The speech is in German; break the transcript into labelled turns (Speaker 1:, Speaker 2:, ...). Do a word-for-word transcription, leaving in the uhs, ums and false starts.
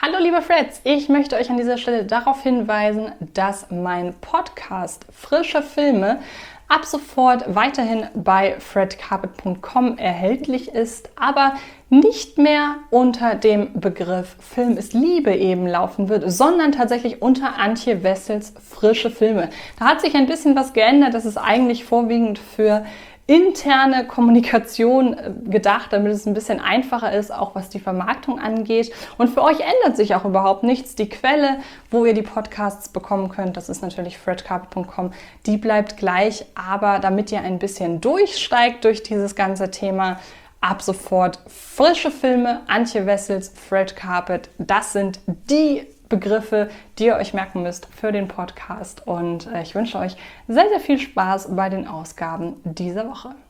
Speaker 1: Hallo liebe Freds, ich möchte euch an dieser Stelle darauf hinweisen, dass mein Podcast Frische Filme ab sofort weiterhin bei fred carpet punkt com erhältlich ist, aber nicht mehr unter dem Begriff Film ist Liebe eben laufen wird, sondern tatsächlich unter Antje Wessels Frische Filme. Da hat sich ein bisschen was geändert, das ist eigentlich vorwiegend für interne Kommunikation gedacht, damit es ein bisschen einfacher ist, auch was die Vermarktung angeht. Und für euch ändert sich auch überhaupt nichts. Die Quelle, wo ihr die Podcasts bekommen könnt, das ist natürlich fred carpet punkt com, die bleibt gleich. Aber damit ihr ein bisschen durchsteigt durch dieses ganze Thema, ab sofort Frische Filme, Antje Wessels, Fred Carpet, das sind die Begriffe, die ihr euch merken müsst für den Podcast. Und ich wünsche euch sehr, sehr viel Spaß bei den Ausgaben dieser Woche.